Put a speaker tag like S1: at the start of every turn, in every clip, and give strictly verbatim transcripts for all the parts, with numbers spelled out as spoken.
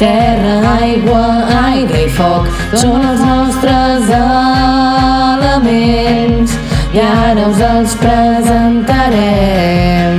S1: Terra, aigua, aire i foc són els nostres elements i ara us els presentarem.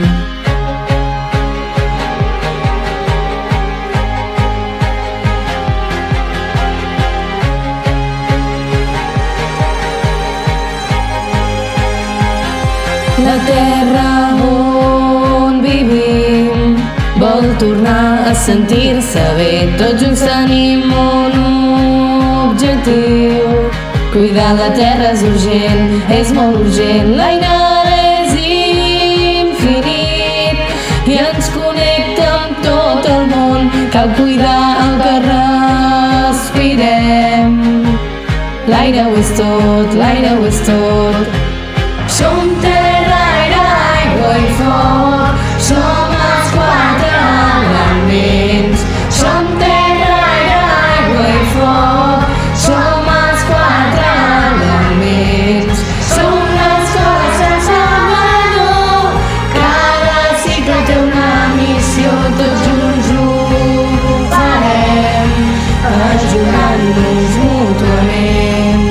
S1: La terra on vivim vol tornar a sentir-se bé. Tots junts tenim un objectiu. Cuidar la terra és urgent, és molt urgent. L'aire és infinit i ens connecta amb tot el món. Cal cuidar el que respirem. L'aire ho és tot, l'aire ho és tot. Som terra, aire, aigua i foc. Som els quatre elements. Som terra, aire, aigua i foc. Som els quatre elements. Som l'escola sense guanyó. Cada cicle té una missió. Tots junts ho farem, ajudant-nos mútuament.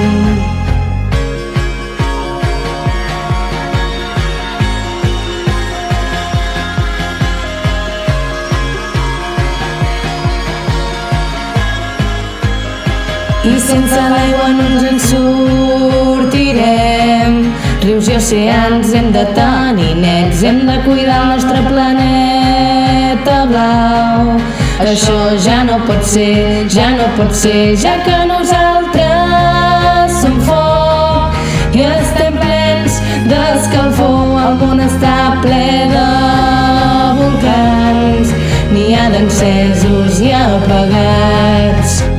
S1: I sense l'aigua no ens en sortirem. Rius i oceans hem de tenir nets. Hem de cuidar el nostre planeta blau. Això ja no pot ser, ja no pot ser, ja que nosaltres som foc i estem plens d'escalfor. El món està ple de volcans, n'hi ha d'encesos i apagats.